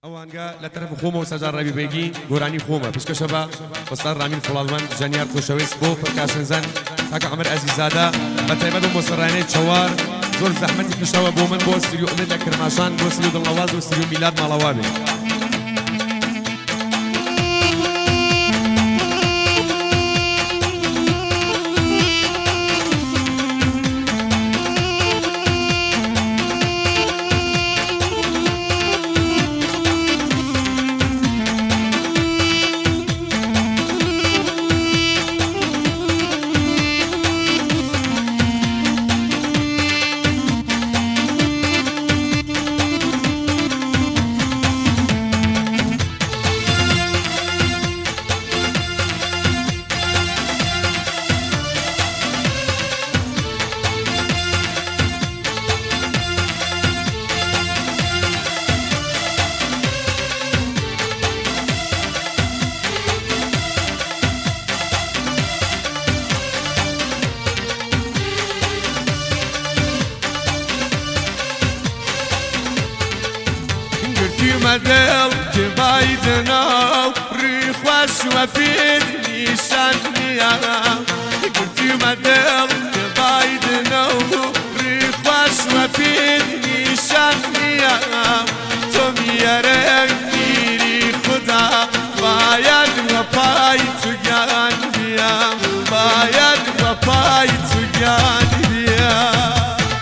اوانگا لطرف خوما و سجار ربی بگی گورانی خوما پشک شبا بستار رامین فلالمن جنیار خوشویس بو پرکاشن زن تاک عمر عزیزاده بتایبد و مصرانه چوار زور زحمتی کشوا بو من بو استریو امید لکرماشان بو استریو دلنواز و استریو میلاد مالوابه مدل جبايدنا ريخواش وفيد نيشانيا قلتي مدل جبايدنا ريخواش وفيد نيشانيا تومي يا رنگيري خدا باید وفای تو گان بیام باید وفای تو گان بیام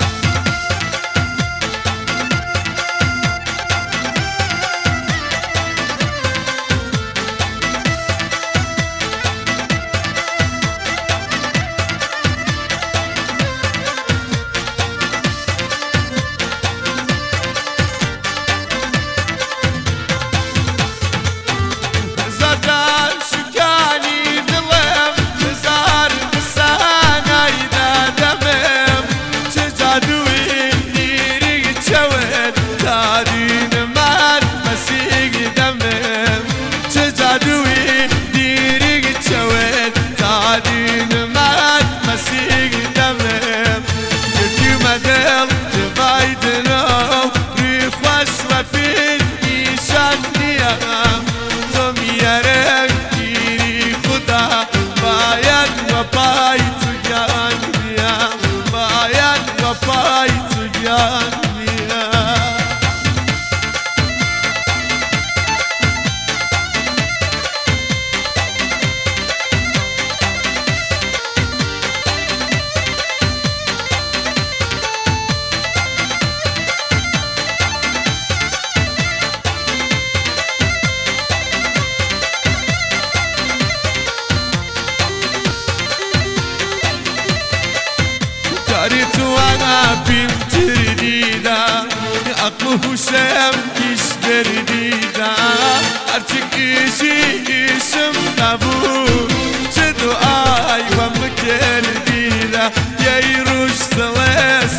قريت وانا بنت جديدة عقله شام يشتر جديدة ارتك شي اسم قبول شدو اي ومكر جديدة يا يروش ثلاث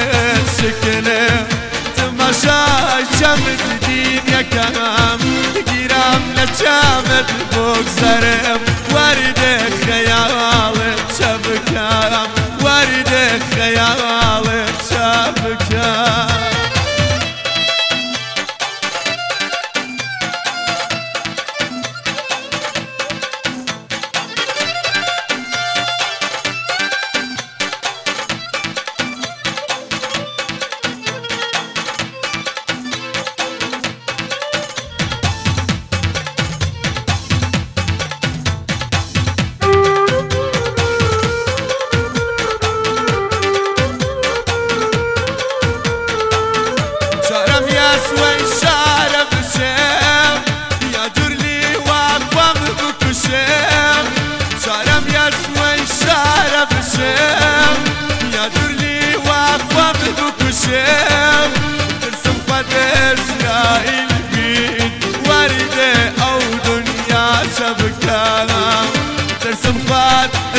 شكله تماشى شمت دين يا كلام جرام لشامت فوق زرم ورد خيال شبكام ورد خيال شبكام يا درلي واقفة بكوشم ترسم قدر إسرائيل بيت وردة أو دنيا شبكة ترسم قدر